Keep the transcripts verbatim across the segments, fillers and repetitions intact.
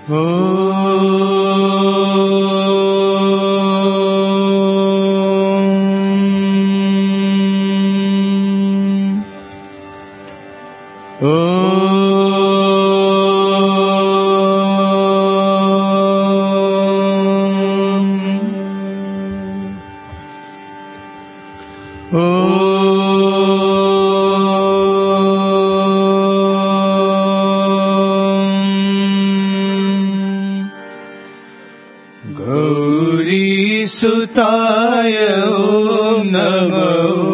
सुताय ओम नमो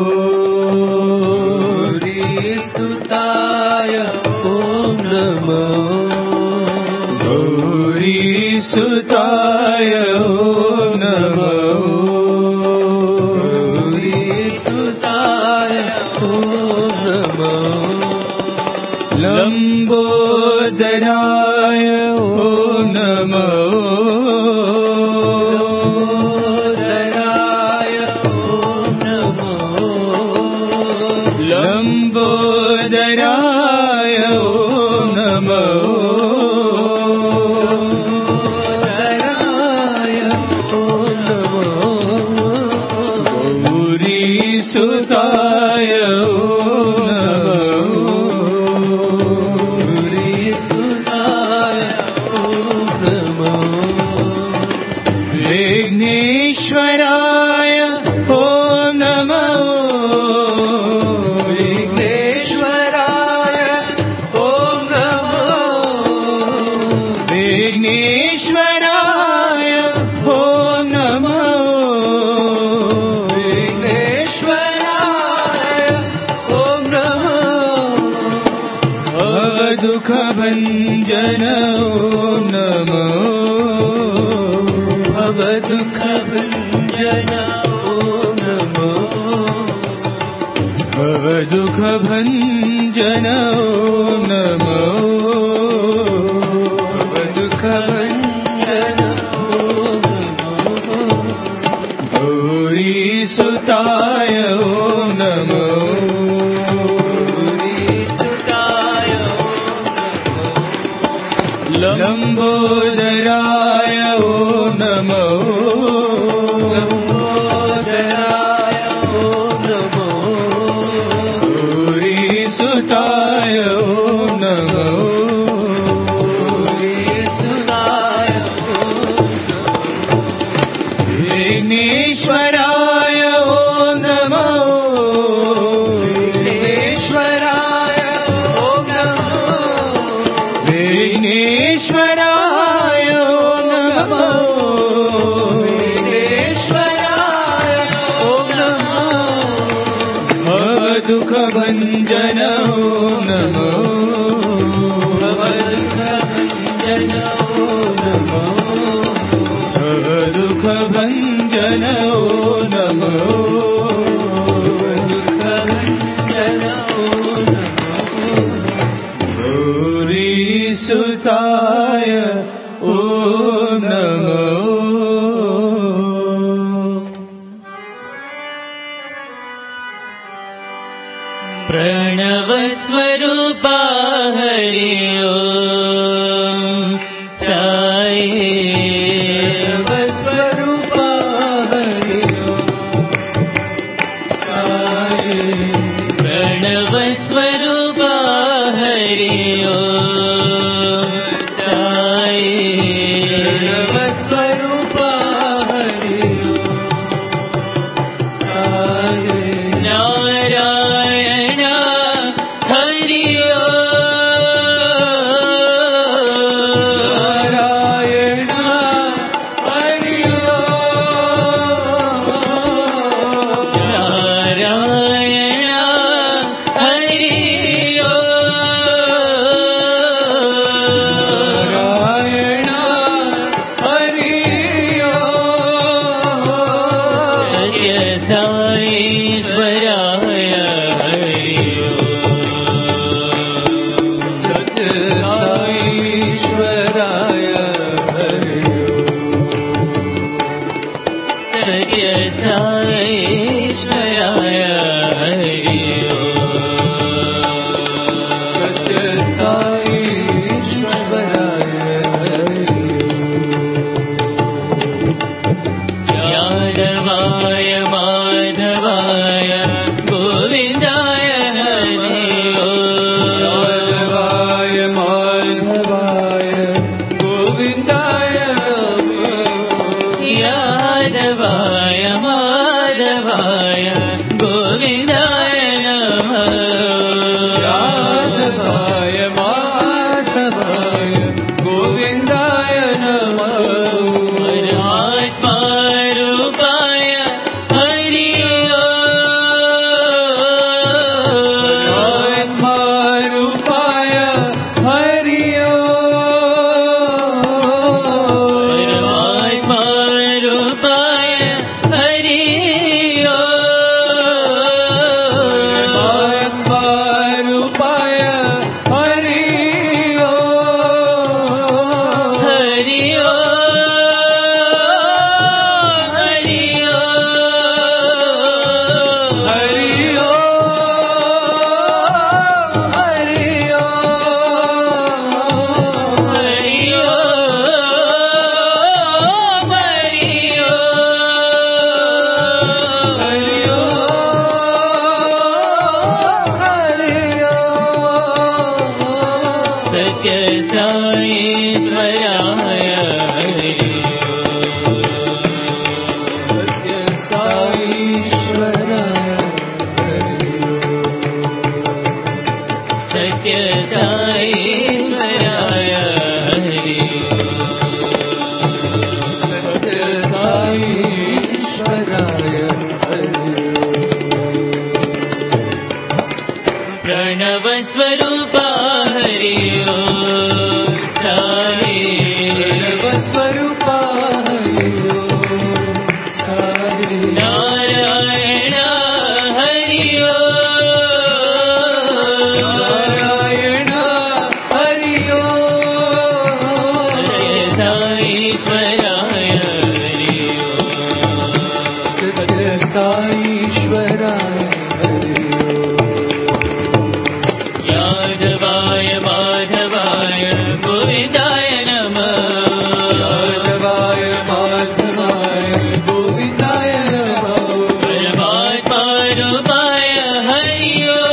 गौरी सुताय ओम नमो गौरी सुताय ओम नमो गौरी सुताय ओम नमो लंबोदराय ओम नमो लंबोदराय ओम नमो दराय ओम नमो गौरी सुताय ओम नमो गौरी सुताय ओम नमो विघ्नेश्वराय ओम नमो विघ्नेश्वराय ओम नमो विघ्नेश्वराय ओम नमो भवदुःखभञ्जन ओम नमो भवदुःखभञ्जन ओम नमो भवदुःखभञ्जन ओम नमो गौरी सुताय ओम नमो गौरी सुताय लंबोदराय ओम नमो लंबोदराय ओम नमो गौरी सुताय ओम नमो विघ्नेश्वराय ओम नमो विघ्नेश्वराय ओम नमो विघ्नेश्वराय ओम नमो विघ्नेश्वराय ओम नमो भवदुःखभञ्जन ओम नमो भवदुःखभञ्जन ओम नमो भवदुःखभञ्जन ओम नमो भवदुःखभञ्जन ओम नमो गौरी सुताय ओम नमो प्रणव स्वरूपा हरि ओम साई नारायण हरि ओम साईश्वराय हरि सत्य साईश्वराय हरि सत्य साईश्वराय प्रणव स्वरूपा हरि ओम साई प्रणव स्वरूपा हरि ओम साई नारायण हरि ओम नारायण हरि ओम साईश्वराय हरि ओम सत्य साईश्वराय यादवाय माधवाय गोविन्दाय नमः यादवाय माधवाय गोविन्दाय नमः परमात्मा रूपाय हरि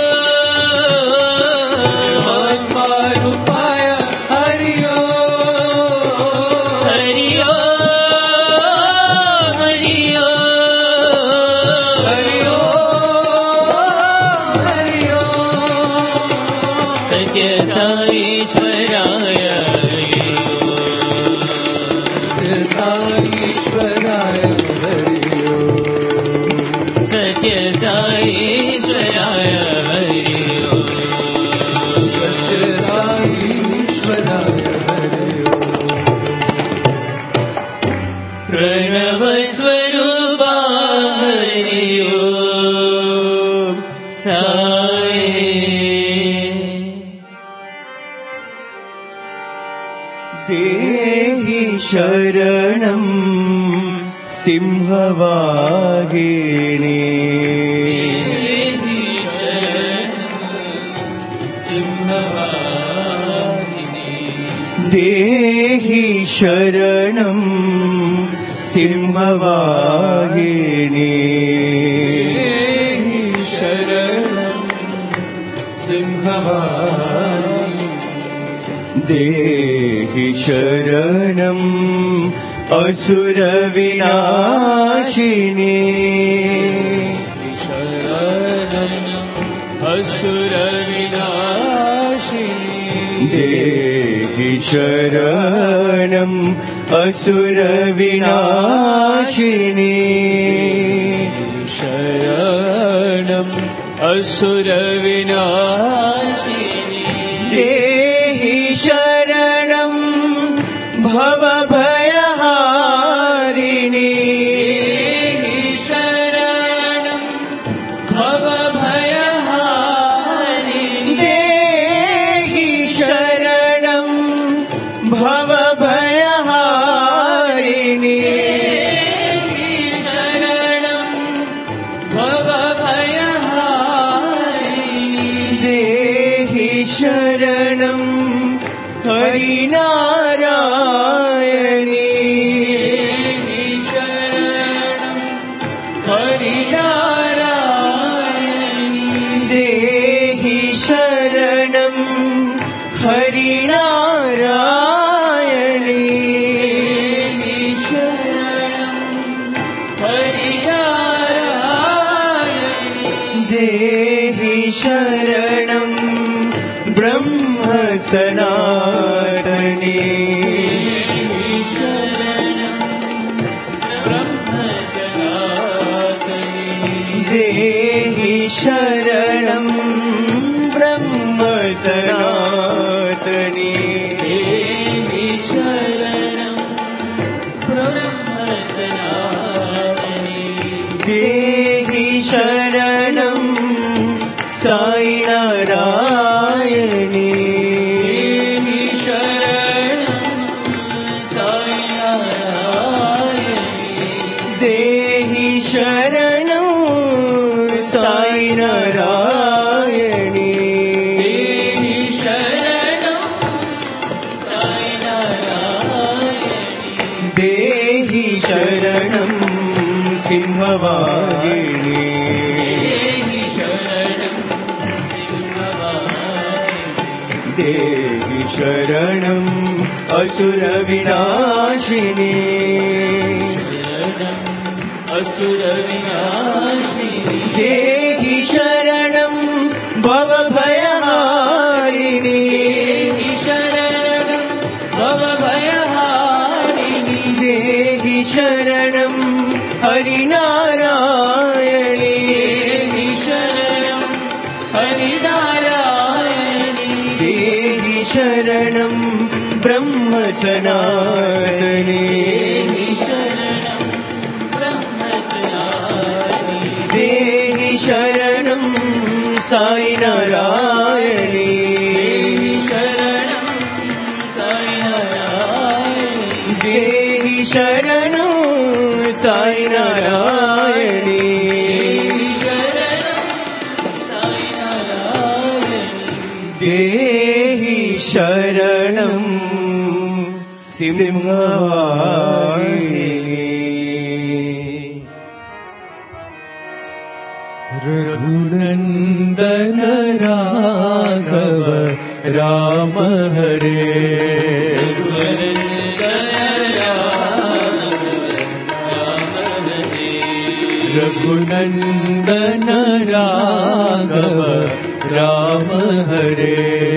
ओम परमात्मा रूपाय हरि ओम हरि ओम हरि ओम हरि ओम हरि ओम सत्य साईश्वराय हरि ओम साईश्वराय हरि ओम सत्य साईश्वराय हरि ओम सत्य साईश्वराय हरि ओम प्रणव स्वरूपा हरि ओम साई देहि शरणं सिंहवाहिनी देहि शरणं सिंहवाहिनी देहि शरणं सिंहवाहिनी देहि शरणं सिंहवाहिनी देहि शरणम् असुरविनाशिनी शरणम् असुरविनाशिनी देहि शरणम् असुरविनाशिनी शरणम् असुरविनाशिनी देहि शरणं भवभयहारिणी देहि शरणं भवभयहारिणी देहि शरणं भवभयहारिणी देहि शरणं भवभयहारिणी देहि शरणं हरिनारायणी देहि शरणं हरिनारायणी देहि शरणं हरिनारायणी देहि शरणं हरिनारायणी देहि शरणं ब्रह्म सनातनी देहि शरणं ब्रह्म सनातनी देहि शरणं ब्रह्म सनातनी देहि शरणं ब्रह्म सनातनी देहि शरणं साई नारायणी देहि शरणं साई नारायणी देहि शरणं साई नारायणी देहि शरणं साई नारायणी देहि शरणं सिंहवाहिनी देहि शरणम् असुरविनाशिनी असुरविनाशिनी देहि शरणं भवभयहारिणी देहि शरणं भवभयहारिणी देहि शरणं हरिनारायणी देहि शरणं हरिनारायणी देहि शरणं ब्रह्मसनातनी देहि शरणं ब्रह्मसनातनी देहि शरणं साई नारायणी देहि शरणं साई नारायणी देहि शरणं साई नारायणी देहि शरणं साई नारायणी देहि शरणं सिंहवाहिनी रघुनन्दन राघव राम हरे रघुनन्दन राघव राम हरे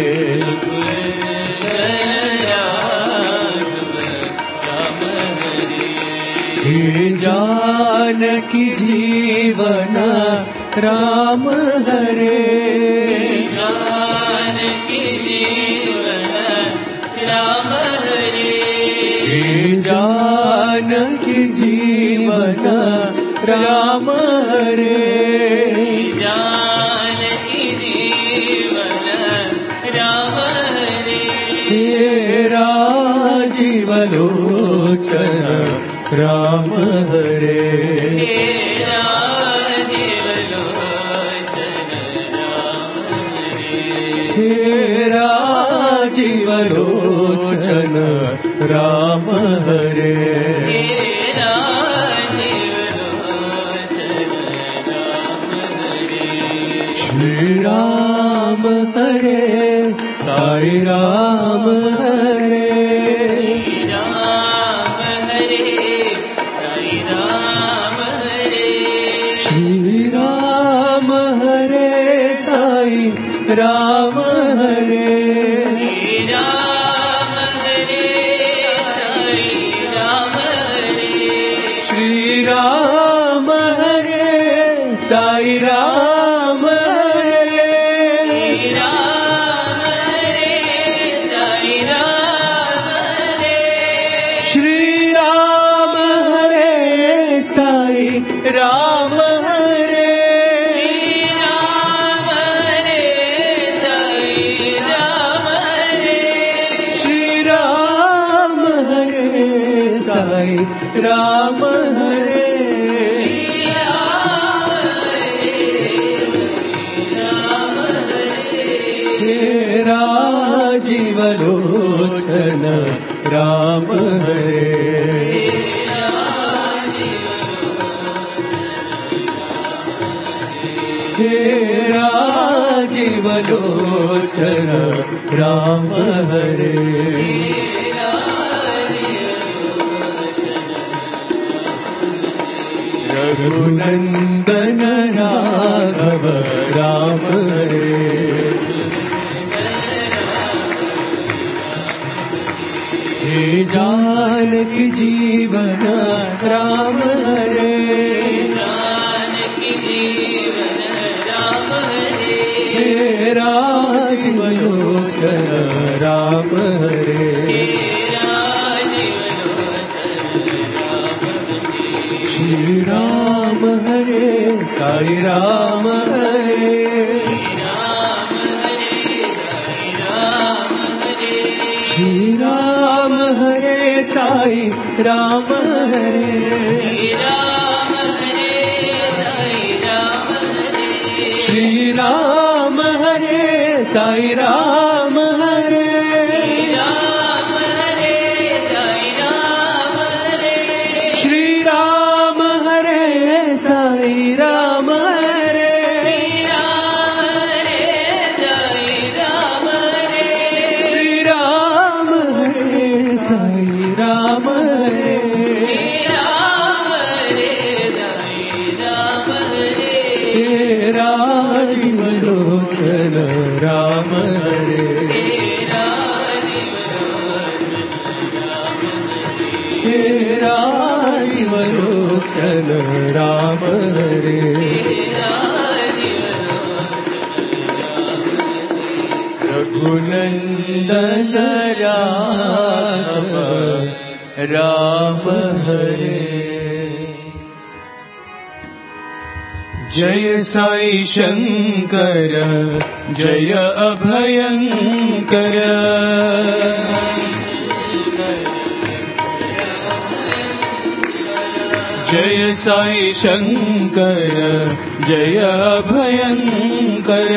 हे जानकी जीवन राम हरे जानकी जीवन राम हरे हे जानकी जीवन राम हरे जानकी जीवन राम हरे हे राजीवलोचन राम हरे हे राजीवलोचन राम हरे श्री राम हरे साई राम हरे श्री राम हरे साई राम हरे श्री राम हरे साई राम हरे श्री राम हरे साई राम हरे श्री राम हरे साई राम हरे हे राजीवलोचन राम हरे हे राजीवलोचन राम हरे रघुनन्दन राघव राम हरे हे जानकी जीवन राम हरे हे राजीवलोचन राम हरे श्री राम हरे साई राम हरे श्री राम हरे साई राम हरे श्री राम हरे साई राम हरे श्री राम हरे साई राम हरे श्री राम राम हरे राम हरे साई राम हरे राजीव लोचन राम हरे राजीव लोचन राम हरे रघुनंदन राम राम हरे जय साई शंकर जय अभयंकर जय साई शंकर जय अभयंकर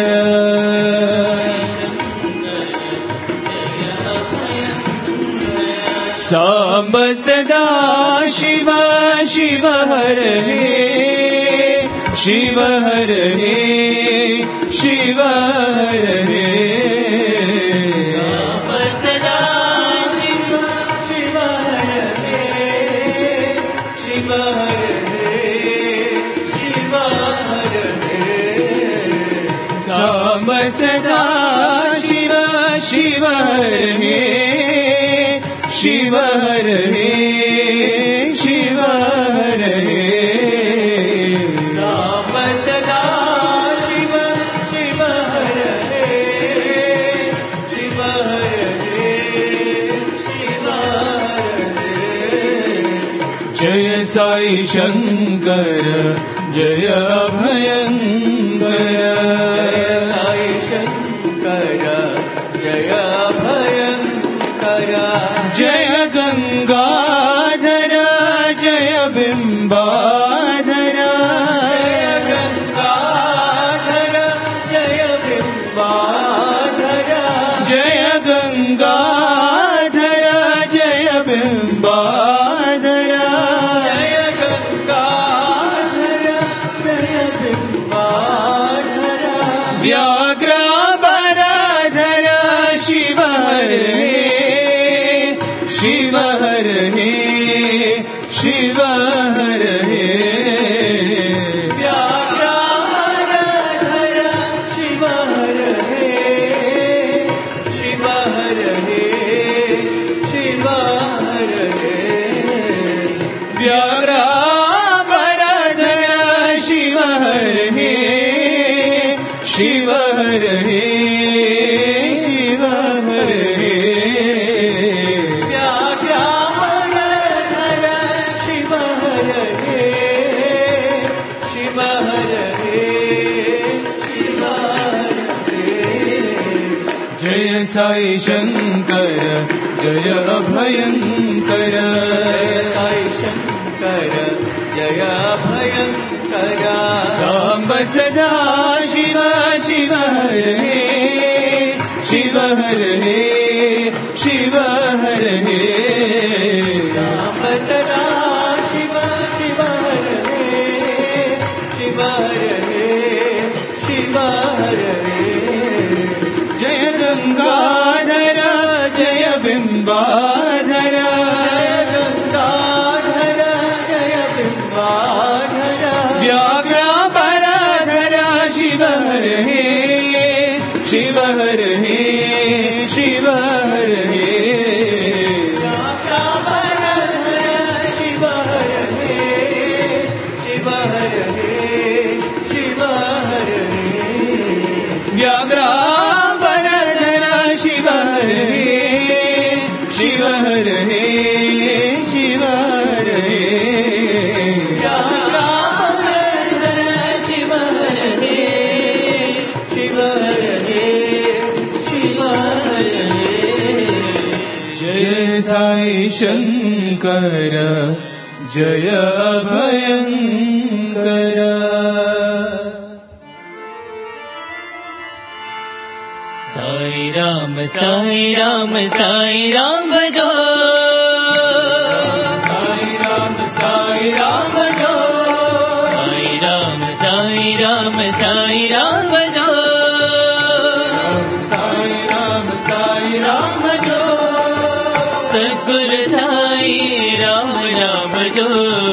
सांब सदा शिव शिव हर हे शिव हर हे शिव हर हे सांब सदा शिव शिव हर हे शिव हर हे शिव हर हे सांब सदा शिव शिव हर हे शिव हर हे शिव हर हे राम सदा शिव शिव हर हे शिव हर हे शिव हर हे जय साई शंकर जय अभयंकर साई शंकर जय अभयंकर जय गंगाधर जय बिंबाधर जय गंगाधर जय बिंबाधर जय गंगाधर जय बिंबाधर जय गंगाधर जय बिंबाधर व्याघ्र बराधर शिव हरे शिव हर हे शिव हर हे व्याघ्राधर शिव हर हे शिव हर हे शिव हर हे व्याघ्राधर शिव हर हे शिव हर हे शिव हर हे जय साई शंकर जय अभयंकर साई शंकर जय अभयंकर सांब सदा शिव शिव हर हे शिव हर हे शिव हर हे सांब सदा शिव शिव हर हे शिव हर हे शिव हर हे जय गंगाधर जय बिंबाधर जय गंगाधर जय बिंबाधर व्याघ्र बराधर शिव हर हे शिव हर हे शिव हर हे व्याघ्र बराधर शिव हर हे शिव हर हे शिव हर हे व्याघ्र शिव हर हे शिव हर हे शिव हर हे शिव हर हे शिव हर हे शिव हर हे जय साई शंकर जय अभयंकर साई राम साई राम साई राम भजो साई राम साई राम भजो साई राम साई राम साई राम भजो साई राम साई राम भजो सद्गुरु साई राम नाम जो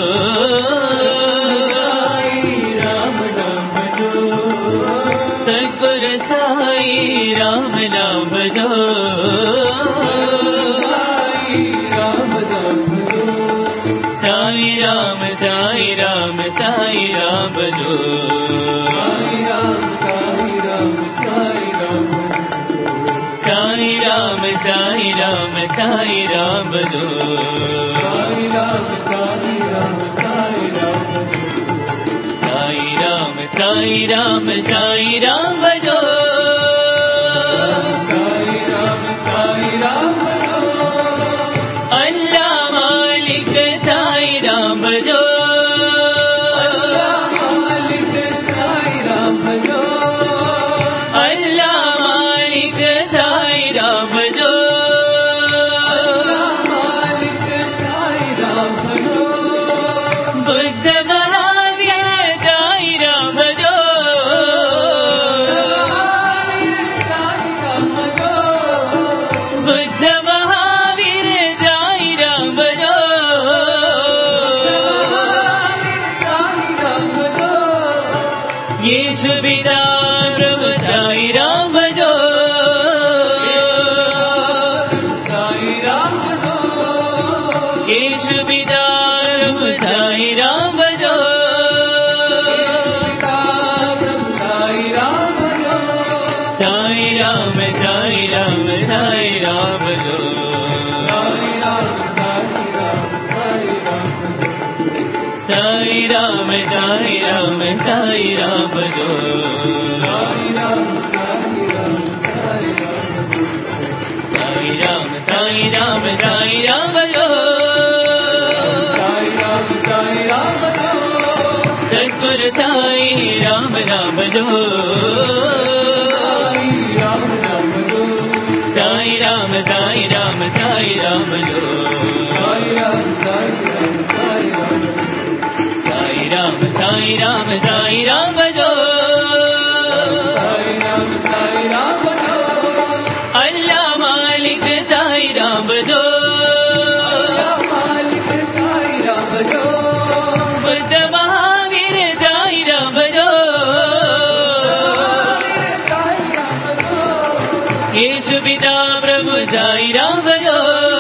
राम नाम जो सद्गुरु साई राम नाम जो राम नाम जो साई राम साई राम साई राम जो साई राम साई राम साई राम साई राम साई राम साई राम जो साई राम साई राम साई राम साई राम साई राम साई राम जो साई राम साई राम जो अल्लाह मालिक साई राम जो अल्लाह मालिक साई राम जो अल्लाह मालिक साई राम जो अल्लाह मालिक साई राम जो बुद्ध महावीर साई राम जो साई राम जो बुद्ध महावीर साई राम जो साई राम जो यीशु पिता प्रभु साई राम जो साई राम जो यीशु पिता प्रभु साई राम जो साई राम जो साई राम साई राम साई राम जो साई राम साई राम साई राम साई राम साई राम साई राम जो साई राम साई राम साई राम साई राम साई राम साई राम जो साई राम साई राम जो सद्गुरु साई राम नाम जो साई राम नाम जो साई राम साई राम साई राम जो साई राम साई राम साई राम साई राम साई राम साई राम जो साई राम साई राम जो अल्लाह मालिक साई राम जो अल्लाह मालिक साई राम जो बुद्ध महावीर साई राम जो साई राम जो यीशु पिता प्रभु साई राम जो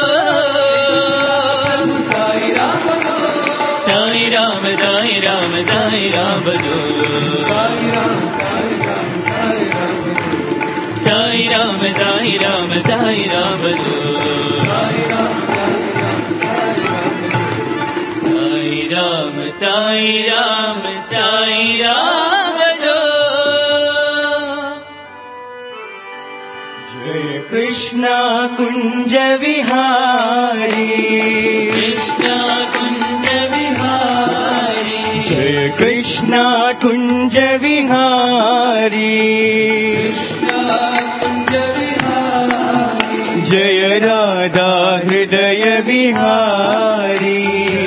साई राम जो साई राम साई राम साई राम जो साई राम साई राम साई राम साई राम साई राम साई राम जो साई राम साई राम साई राम साई राम साई राम जो जय कृष्ण कुंज विहारी कृष्ण कुंज विहारी जय कृष्ण कुंज विहारी कुंज विहारी जय राधा हृदय विहारी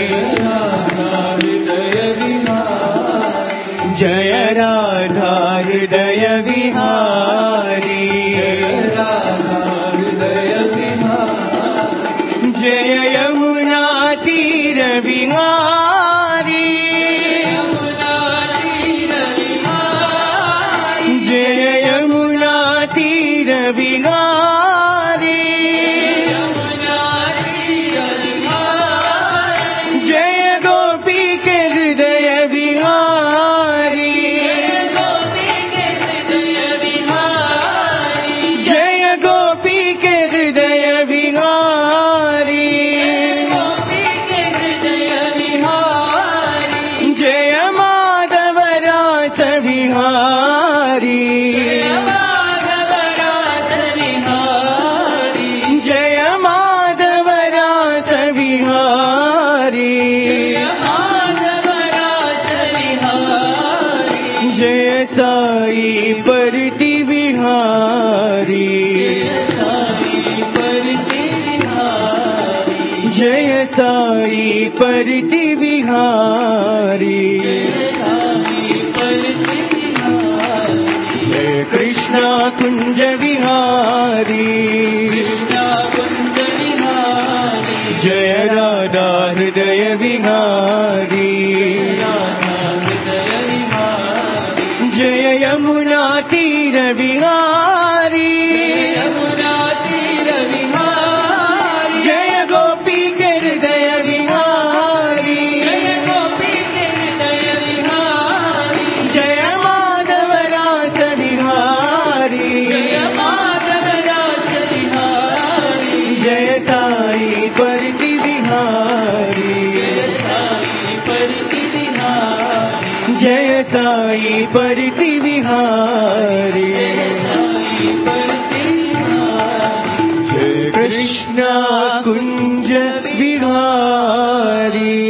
हृदय विहारी जय राधा हृदय विहारी राधा हृदय विहारी जय यमुना तीर विहारी यमुना तीर विहारी जय यमुना तीर विहारी यमुना तीर विहारी जय गोपी के हृदय विहारी गोपी के हृदय विहारी जय गोपी के हृदय विहारी गोपी के हृदय विहारी जय माधव रास विहारी माधव रास विहारी जय माधव रास विहारी माधव रास विहारी जय साई परति विहारी साई परति विहारी जय साई परति विहारी साई परति विहारी जय कृष्ण कुंज विहारी कृष्ण कुंज विहारी राधा हृदय विहारी जय यमुना तीर विहारी यमुना तीर विहारी जय गोपी के हृदय विहारी जय गोपी के हृदय विहारी जय माधव रास विहारी जय माधव रास विहारी जय साई परति विहारी जय साई परति विहारी जय साई परति विहारी जय कृष्ण कुंज विहारी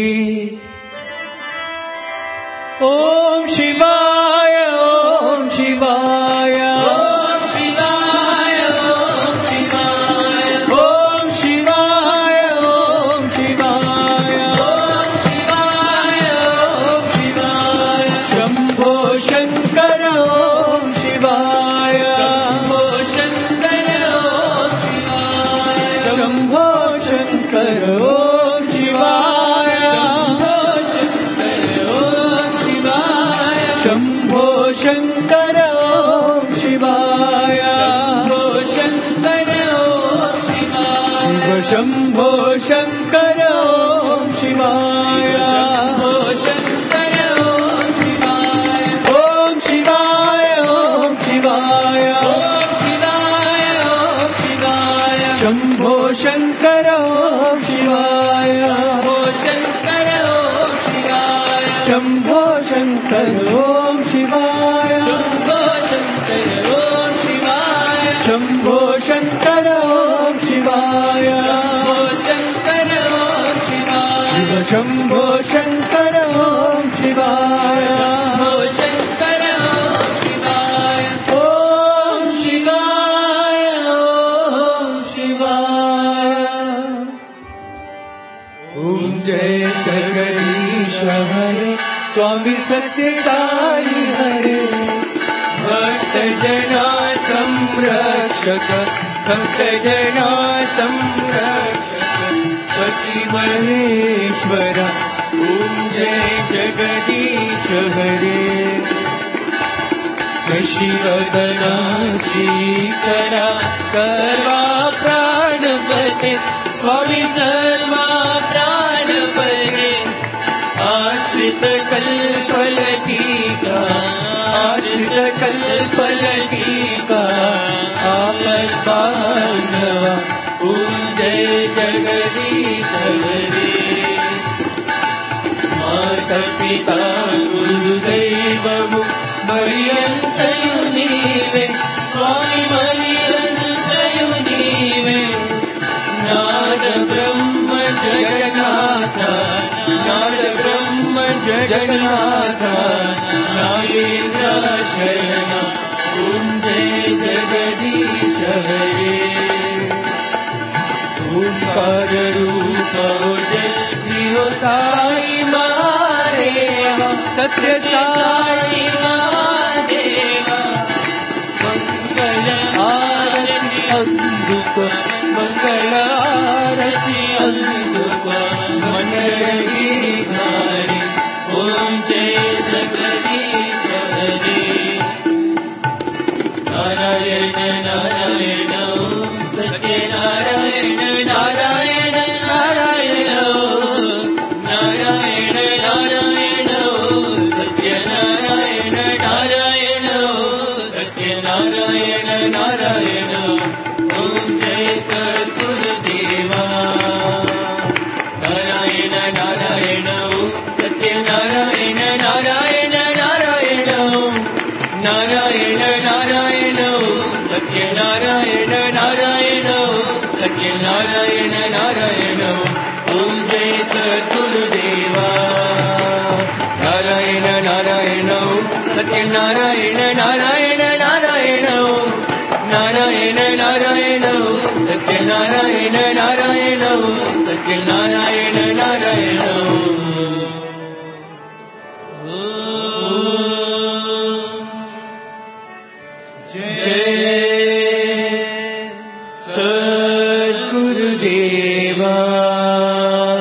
ओम शिवाय ओम शिवाय ओम शिवाय ओम शिवाय ओम शिवाय ओम शिवाय ओम शिवाय ओम शिवाय शंभो शंकर ओम शिवाय शंभो शंकर ओम शिवाय शंभो शंकर ओम शिवाय शंभो शंकर ओम शिवाय शंभो शंकर ओम शिवाय शंभो शंकर ओम शिवाय ओम शिवाय ओम शिवाय ओम शिवाय ओम शिवाय शंभो शंकर ओम शिवाय शंभो शंकर ओम शिवाय शंभो शंकर ओम शिवाय शंभो शंकर ओम शिवाय शंभो शंकर ओम शिवाय शंभो शंकर ओम शिवाय ओम शिवाय ओम शिवाय ओम जय जगदीश हरे स्वामी सत्य साई हरे भक्त जना संरक्षक भक्त जना संरक्षक पति महेश्वर ओम जय जगदीश हरे शशिवदना श्रीकरा सर्वा प्राणपते स्वामी सर्वा प्राणपते आश्रित कल्पलतिका आश्रित कल्पलतिका आपद्बान्धवा ओम जय जगदीश हरे माता पिता गुरुदैवमु मरियन्तयु नीवे स्वामी मरियन्तयु नीवे नाद ब्रह्म जगन्नाथ नाद ब्रह्म जगन्नाथ नागेन्द्र शरण ओम जय जगदीश हरे ओंकार रूप ओजस्वी हो साई महादेव सत्य साई महादेव मंगल आरती अंधुक मंगल आरती अंधुक मंगलगिरिधारी ओम जय जगदीश हरे नारायण नारायण ओम सत्य नारायण नारायण नारायण नारायण नारायण सत्य नारायण नारायण सत्य नारायण नारायण ओम जय सद्गुरुदेवा नारायण नारायण सत्य नारायण नारायण नारायण नारायण नारायण सत्य नारायण नारायण सत्य नारायण नारायण ओम जय सद्गुरुदेवा नारायण नारायण सत्य नारायण नारायण नारायण नारायण नारायण सत्य नारायण नारायण सत्य नारायण नारायण जय सद्गुरुदेवा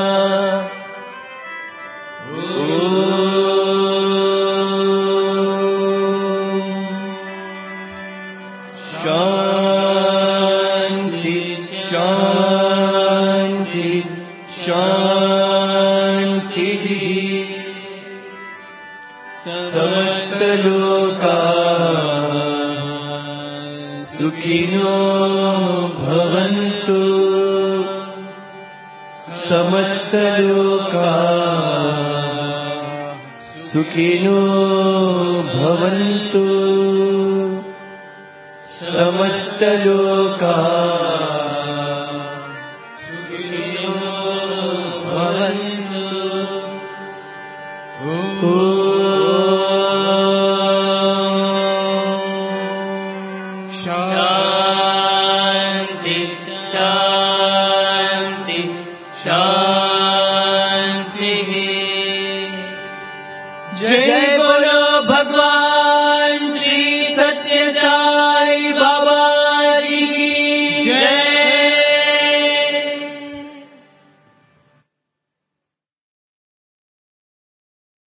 शान्तिः समस्तलोका सुखिनो भवन्तु समस्तलोका सुखिनो भवन्तु समस्तलोका सुखिनो भवन्तु शान्ति शान्ति